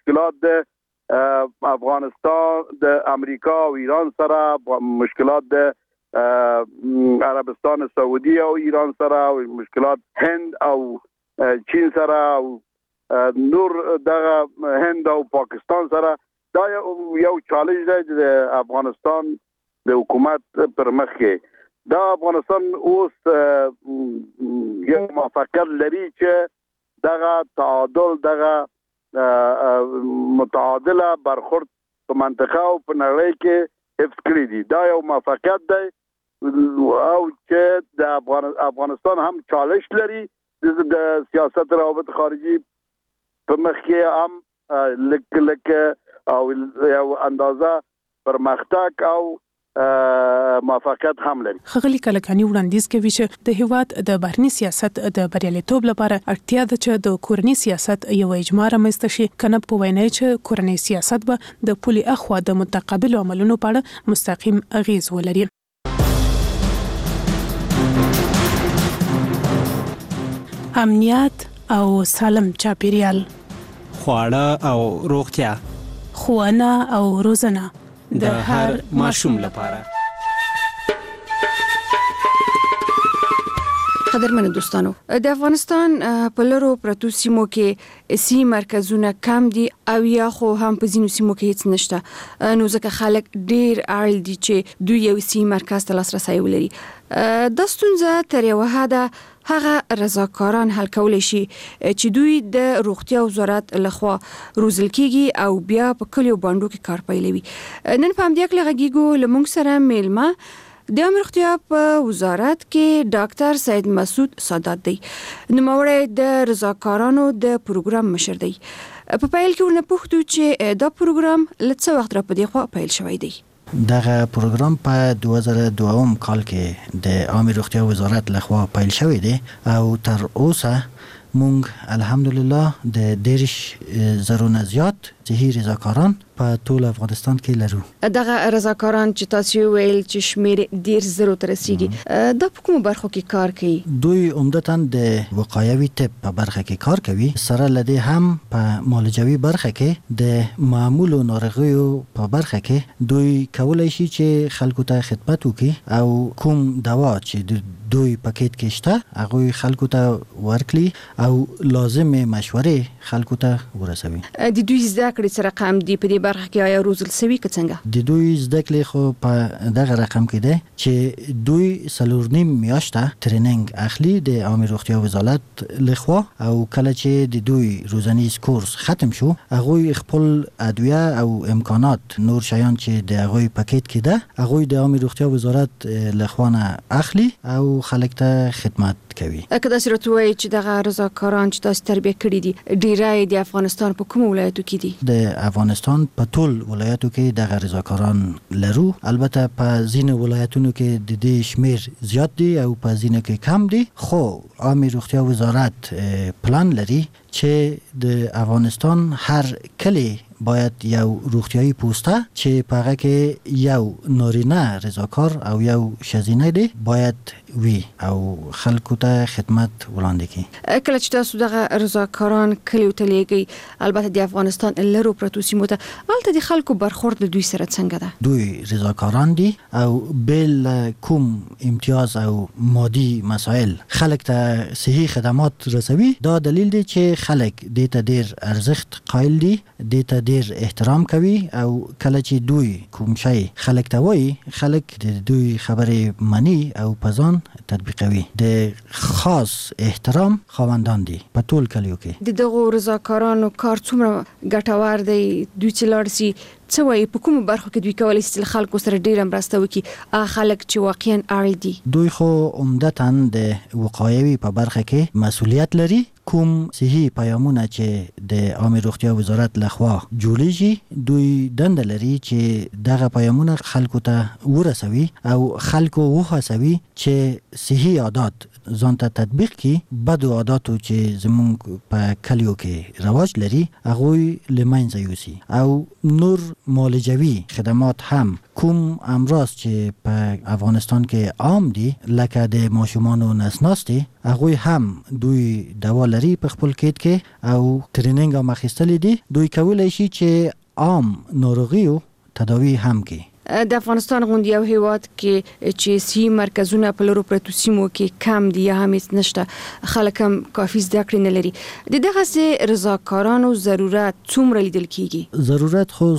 مشکلات د افغانستان د امریکا او ایران سره مشکلات د عربستان سعودي او ایران سره او مشکلات هند او چین سره او نور د هند او پاکستان سره دا یو چالش دی د افغانستان د حکومت پر مخ کې دا افغانستان اوس یو موافقت لري چې دغه تعادل دغه متعادله برخورد په منطقه او په نړۍ کې حفظ کړی دي دا یو موافقت دی او چې د افغانستان هم چالش لري د سیاست روابط خارجي په مخ کې هم لک او یو اندازه پرمختګ او موافقت هم لري. خغلی کلکانی وړاندیز کوي چې د هیواد د بهرنی سیاست د بریالیتوب لپاره اړتیا ده چې د کورنی سیاست یو اجماع رامنځته شي کنه په وینا چې کورنی سیاست به د پولي اخوا د متقابل عملونو په اړه مستقیم اغیز ولري. امنیت او سالم چاپیریال، خواړه او روغتیا، ښوونه او روزنه د هر ماشوم لپاره. قدرمن دوستانو، د افغانستان په لرو پرتو سیمو کې سی مرکزونه کم دي او یا خو هم په ځینو سیمو کې هیڅ نشته، نو ځکه خلک ډیر اړ دي چې دوی یو سی مرکز ته لاسرسی ولري. د ستونزه تر یو حده هغه رضاکاران حل کولی شي چې دوی د روغتیا وزارت لخوا روزل کیږي او بیا په کلیو باندې کې کار پیلوي. نن په همدې کې لغږیګو لمونږ سره میلمه د امر روغتیا په وزارت کې ډاکټر سید مسعود سادات دی، نوموړی د رضاکارانو د پروګرام مشر دی. په پیل کې ورنه پوښتو چې دا پروګرام له څه وخت را په دې خوا پیل شوی دی؟ دغه پروګرام په 2002 کال کې د عامه روغتیا وزارت لخوا پیل شوی دی او تر اوسه مونږ الحمدلله د 10,000 زیات صحي رضاکاران په ټول افغانستان کې لرو. دغه رضاکاران چې تاسو ویل چې شمیر 10,000 ته رسیږي، د کومو برخو کې کار کوي؟ دوی عمدتاً د وقایوي طب په برخه کې کار کوي، سره لدی هم په معالجوي برخه کې د معمولو ناروغیو په برخه کې دوی کولای شي چې خلکو ته خدمت وکړي او کوم دوا چې دوی پاکټ کې شته هغه خلکو ته ورکړي او لازمه مشورې خلکو ته ورسوي. د دوی زده کړې څه رقم دی په دې برخه کې؟ آیا روزل سوي که څنګه؟ د دوی زده کړې خو په دغه رقم کې دی چې دوی 4.5 میاشته ټریننګ اخلي د عامه روغتیا وزارت لخوا او کله چې د دوی روزنیز کورس ختم شو هغه خپل ادویه او امکانات نور شیان چې د هغه پاکټ کې ده هغه د عامه روغتیا وزارت لخوا نه اخلي او خلک ته خدمت کوي. که دا صورت وای چې دغه رضاکاران چې تاسو تربیه کړی دي ډیرای د افغانستان په کوم ولایتو کې دي؟ د افغانستان په ټول ولایتو کې دغه رضاکاران لرو، البته په ځینو ولایتونو کې د دې شمیر زیات دي او په ځینو کې کم دي، خو عامه روغتیا وزارت پلان لري چې د افغانستان هر کلی باید یو روغتیايي پوسته چې په هغه کې یو نارینه رضاکار او یو ښځینه دی باید وي او خلکو ته خدمت وړاندې کړي. کله چې تاسو دغه رضاکاران کلیو ته لیږئ، البته د افغانستان لرو پرتو سیمو ته، هلته د خلکو برخورد د دوی سره څنګه ده؟ دوی رضاکاران دي او بل کوم امتیاز او مادي مسائل خلک ته صحي خدمات رسوي. دا دلیل دی چې خلک دې ته ډیر ارزښت قایل دي، دې ته ډیر احترام کوي او کله چې دوی کوم شی خلک ته وایي خلک د دوی خبرې مني او په ځان تطبیقوي. د خاص احترام خاوندان دي په ټول کلیو کې. د دغو رضاکارانو کار څومره ګټور دی؟ دوی چې لاړ سي څه وایي په کومو برخو کې دوی کولی شي چې خلکو سره ډیره مرسته وکړي؟ هغه خلک چې واقعا اړ دي. دوی خو عمدتاً د وقایوي په برخه کې مسؤلیت لري. کوم صحي پیامونه چې د عامه روغتیا وزارت لخوا جوړیږي دوی دنده لري چې دغه پیامونه خلکو ته ورسوي او خلکو وهڅوي چې صحي عادات ځان ته تطبیق کی بدو عادتو چې زمونږ په کلیو کې رواج لري هغه لمنځه یوسي او نور معالجوي خدمات هم کوم امراض چې په افغانستان کې عام دي لکه د ماشومانو نسناستي هغه هم دوی دوا لري په خپل کیت کې او ټریننګ هم اخیستلې دي دوی کولای شي چې عام ناروغیو تداوی هم کوي د افغانستان غونډه یو هیواد کې چې سی مرکزونه په لورو پرتو سیمو کې کم دي یا هم نشته خلک هم کافي زده کړې نه لري د دغه سي رضاکارانو ضرورت څومره لیدل کیږي ضرورت خو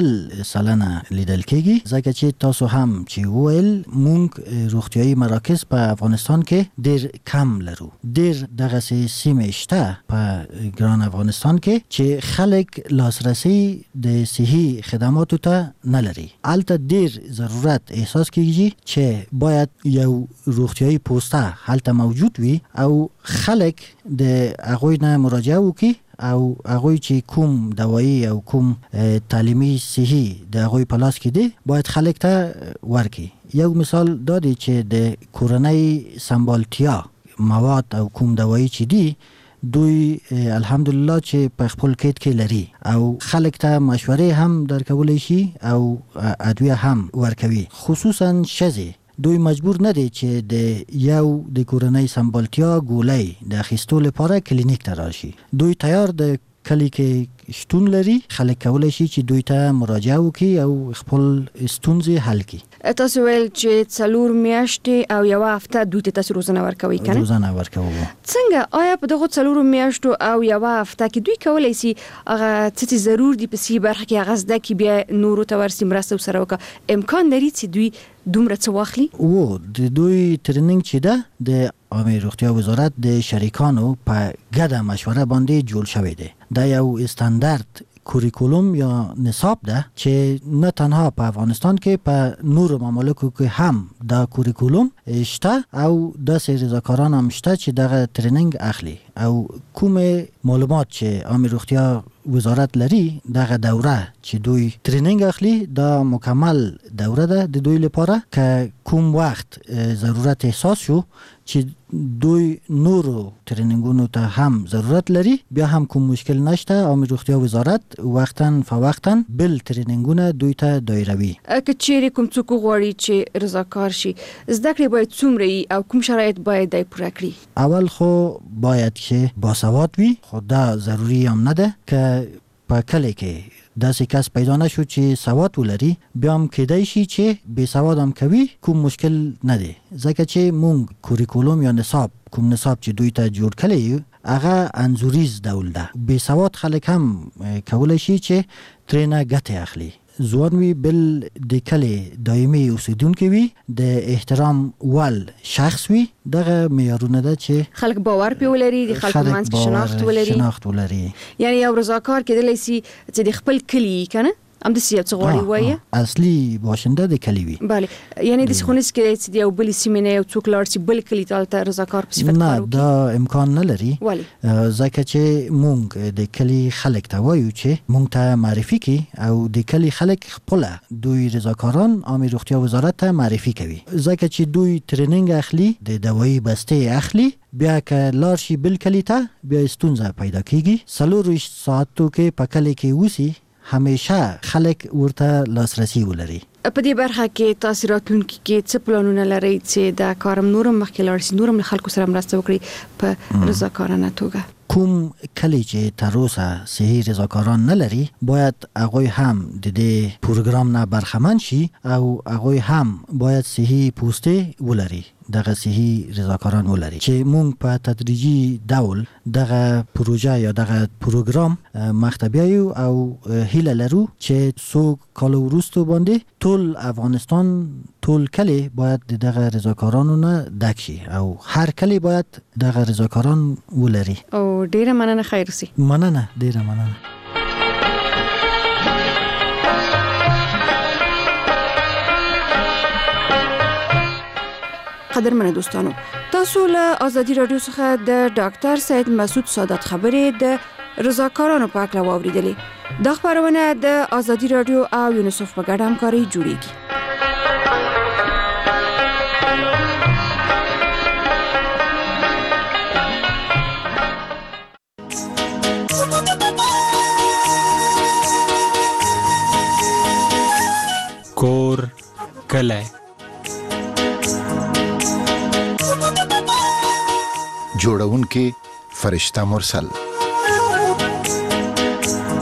100% لیدل کیږي ځکه چې تاسو هم چې ویل مونږ روغتيایي مراکز په افغانستان کې ډیر کم لرو ډیر دغه سي سیمه شته په ګران افغانستان کې چې خلک لاسرسي د صحي خدماتو ته نه لري البته ډیر ضرورت احساس کیږي چې باید یو روغتيایي پوسټه هلته موجود وي او خلک د هغوی نه مراجعه وکړي او هغوی چې کوم دوايي او کوم تعلیمي صحي د هغوی په لاس کې دي باید خلک ته ورکړي یو مثال دا دی چې د کورنۍ سمبالتیا مواد او کوم دوايي چې دي دوی الحمدلله چې په خپل کېد کې لري او خلک ته مشورې هم درکولای شي او ادویه هم ورکوي خصوصا شذي دوی مجبور نه دي چې د یو د کورنۍ سمبالتیا ګولۍ د اخیستو لپاره کلینیک ته راشي دوی تیار د کلی کې شتون لري خلک کولای شي چې دوی ته مراجعه وکړي او خپل ستونزې حل کړي تاسو ویل چې 4 میاشتې او یو هفته دوی ته تاسو روزنه ورکوي کنه روزنه ورکوي څنګه آیا په دغه 4 میاشتو او یو هفته کې دوی کولای شي هغه څه ضرور دي په سی برخه کې هغه زده کې بیا نورو ته ورسي مرسته سره وکړه امکان لري چې دوی دومره څه واخلي او د دوی ټریننګ چې ده د عامه روغتیا وزارت د شریکانو په ګډه مشوره باندې جوړ شوی دی دا یو استاندارد کوریکولوم یا نصاب ده چې نه تنها په افغانستان کې په نورو ممالکو کې هم دا کوریکولوم شته او د رضاکاران هم شته چې دغه ټریننګ اخلي او کوم معلومات چې عامه روغتیا وزارت لري دغه دوره چې دوی ټریننګ اخلي دا مکمل دوره ده د دوی لپاره که کوم وخت ضرورت احساس شو چې دوی نورو ټریننګونو ته هم ضرورت لري بیا هم کوم مشکل نشته عامه روغتیا وزارت وختن فوختن بل ټریننګونه دوی ته دایروي که چیرې کوم څوک غواړي چې رضاکار شي زده کړې باید څومره او کوم شرایط باید دای پوره کړي اول خو باید چې باسواد وي خو دا ضروری هم نه ده که په کلی کې داسې کس پیدا نشو چې سواد ولري بیا هم کېدای شي چې بې سواد هم کوي کوم مشکل نه دی ځکه چې مونږ کوریکولوم یا نصاب کوم نصاب چې دوی ته جوړ کړی هغه انزوریز ډول ده بې سواد خلک هم کولای شي چې ترېنه ګټه اخلي ځوان وي بل د کلی دایمي اوسیدونکي وي د احترام ول شخص وي دغه معیارونه ده چې خلک باور پی ولري د خلکو منځ کې شناخت ولري یعنی یو رضاکار کېدلی شي چې د خپل کلی کنه ام د سیاست غوړي وایي اصلي باشنده د کلی وي bale یعنی د خونس کې چې یو بل سیمه نه یو څوک لار چې بل کلی ته رضاکار په صفت کارو نه دا امکان نه لري ځکه چې مونږ د کلی خلک ته وایو چې مونږ ته معرفي کی او د کلی خلک خپل دوی رضاکاران عامه روغتیا وزارت ته معرفي کوي ځکه چې دوی ټریننګ اخلي د دوايي بسته اخلي بیا که لار شي بل کلی ته بیا ستونزه پیدا کیږي 3 ساعتو کې په کلی کې وسی همیشه خلک ورته لاسرسي ولري په دې برخه کې تاسو راتلونکي کې څه پلانونه لرئ چې دا کارم نورم مخکې لاړ شي نورم خلکو سره مرسته وکړي په رضاکارانه توګه کوم کلی چې تر اوسه صحي رضاکاران نه لري باید هغوی هم د دې پروګرام نه برخمن شي او هغوی هم باید صحي پوسټه ولري دغه صحي رضاکاران ولري چې مونږ په تدریجي ډول دغه پروژه یا دغه پروګرام مختبیو او هیله لرو چې څو کال وروسته باندې ټول افغانستان ټول کلی باید دغه رضاکارانو نه ډک شي او هر کلی باید دغه رضاکاران ولري او ډیره مننه خیر سي مننه ډیره مننه قدرمنه دوستانو تاسو له ازادي رادیو څخه د ډاکټر سید مسعود سادات خبرې د رضاکارانو په اړه واوریدلې د خبرونه د ازادي رادیو او یونیسف په ګډه همکاري جوړیږي غلی. جوړونکې فرشته مرسل.